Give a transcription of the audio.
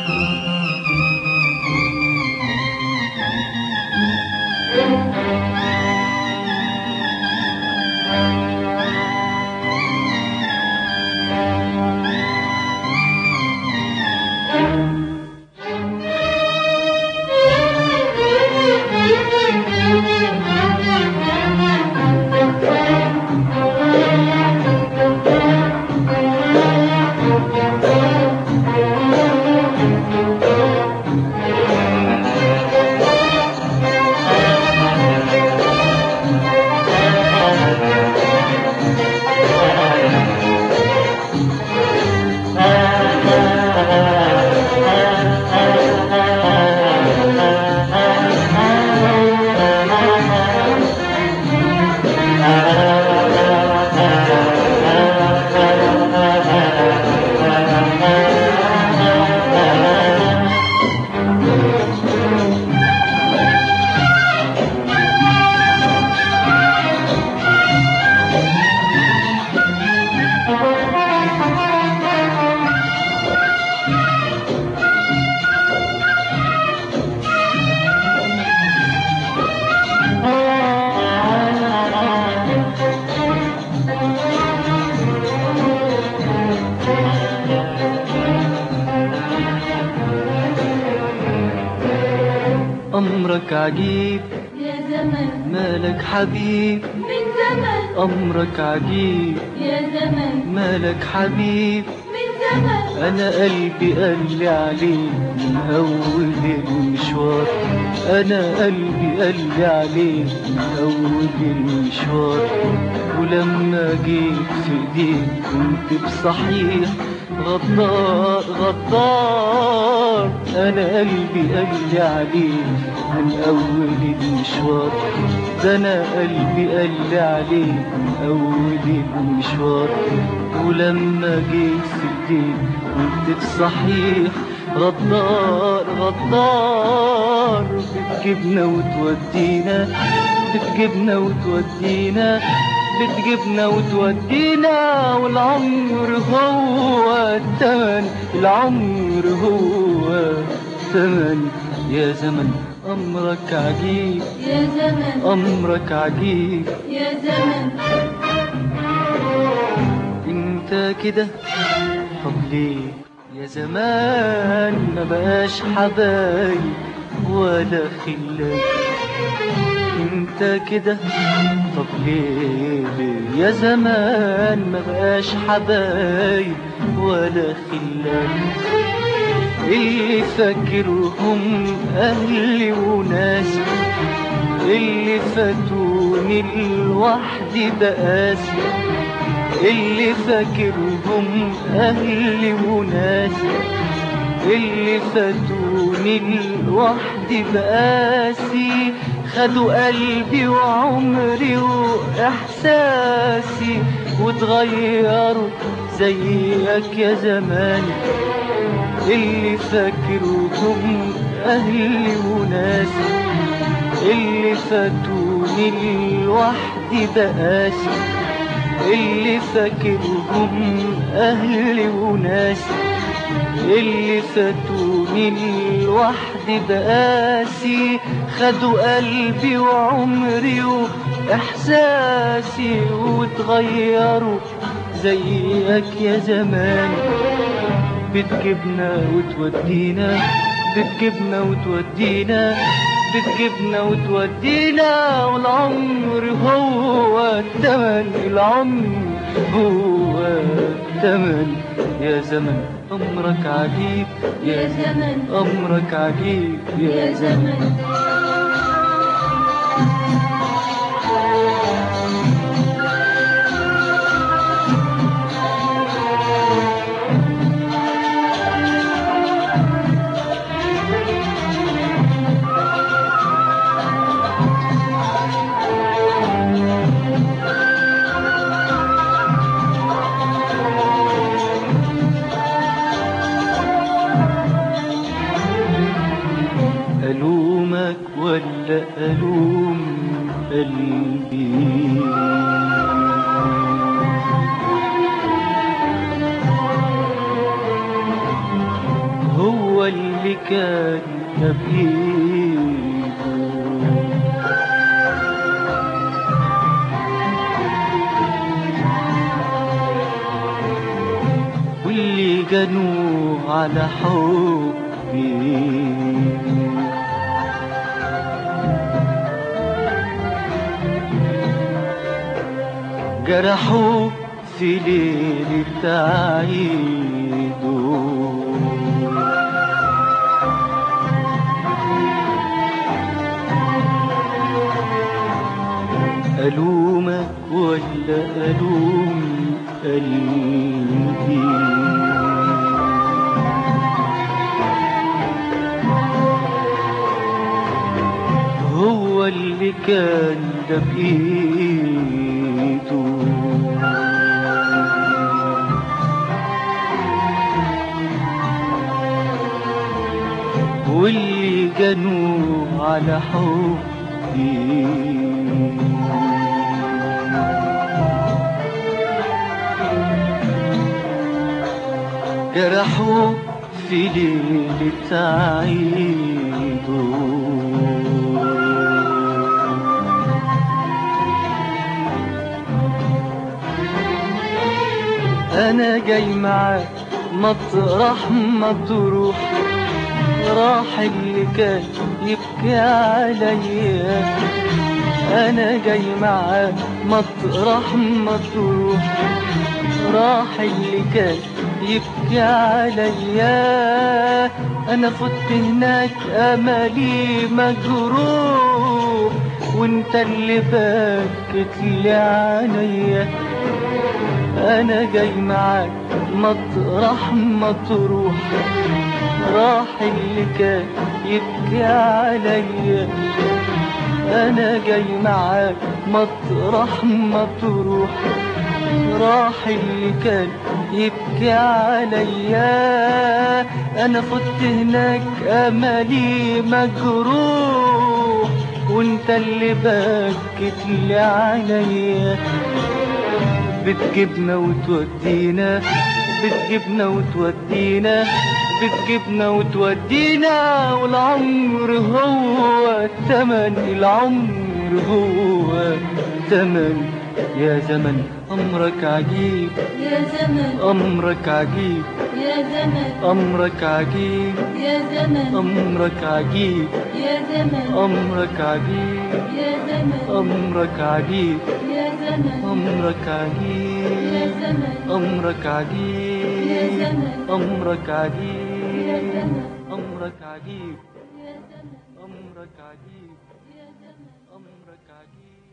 أمرك عجيب يا زمن، مالك حبيب من زمن. أمرك عجيب يا زمن، مالك حبيب من زمن. أنا قلبي قال لي عليك من أول المشوار، أنا قلبي قال لي عليك من أول المشوار، ولما جيت في إيديك كنت بصحيح غدار غدار. أنا قلبي قال لي عليك من أول المشوار، ده أنا قلبي قال لي عليك من أول المشوار، ولما جيت في إيديك كنت بصحيح غدار غدار. بتجيبنا وتودينا، بتجيبنا وتودينا، بتجيبنا وتودينا، والعمر هو التمن، العمر هو التمن. يا زمن أمرك عجيب، يا زمن، أمرك عجيب يا زمن. انت كده طب ليه يا زمان ما بقاش حبايب ولا خلاك؟ انت كده طب ليه يا زمان ما بقاش حبايب ولا خلاك؟ اللي فاكرهم أهلي وناسي، اللي فاتوني لوحدي بقاسي، اللي فاكرهم أهلي وناسي، اللي فاتوني لوحدي بقاسي، خدوا قلبي وعمري وإحساسي وتغيروا زيك يا زمان. اللي فاكرهم أهلي وناسي، اللي فاتوني لوحدي بقاسي، اللي فاكرهم أهلي وناسي، اللي فاتوني لوحدي بقاسي، خدوا قلبي وعمري وإحساسي وتغيروا زيك يا زمان. بتجيبنا وتودينا، بتجيبنا وتودينا، بتجيبنا وتودينا، والعمر هو التمن، العمر هو التمن. يا زمن أمرك عجيب، يا زمن، أمرك عجيب يا زمن. ألومك ولا ألوم قلبي؟ هو هو اللي كان بإيده واللي جنوا على حبي جرحوا في ليلة عيده ألومك ولا ألوم قلبي هو اللي كان ده بإيده واللي جنوا على حبي جرحوا في ليلة عيده أنا جاي معاك مطرح ما تروح راح اللي كان يبكي عليا أنا جاي معاك مطرح ما تروح راح اللي كان يبكي عليا أنا فت هناك أملي مجروح وانت اللي بكت لي عليا أنا جاي معاك مطرح ما تروح راح اللي كان يبكي عليا أنا جاي معاك مطرح ما تروح راح اللي كان يبكي عليا أنا فت هناك أملي مجروح وانت اللي بكت لي عليا بتجيبنا وتودينا بتجيبنا وتودينا بتجيبنا وتودينا والعمر هو الثمن العمر هو الثمن يا زمن أمرك عجيب يا زمن أمرك عجيب يا زمن أمرك عجيب يا زمن أمرك عجيب يا زمن أمرك عجيب يا زمن أمرك عجيب يا زمن أمرك عجيب يا زمن أمرك يا عجيب زمن أمرك يا عجيب زمن أمرك عجيب يا زمن أمرك عجيب يا زمن أمرك عجيب